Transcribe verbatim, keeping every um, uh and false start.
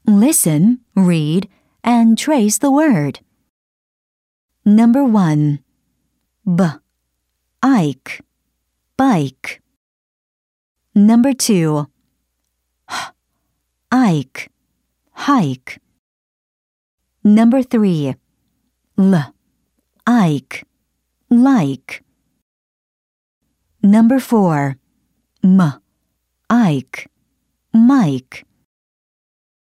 Listen, read, and trace the word. Number one. B, Ike, bike. Number two. H, Ike, hike. Number three. L, Ike, like. Number four. M, Ike, Mike.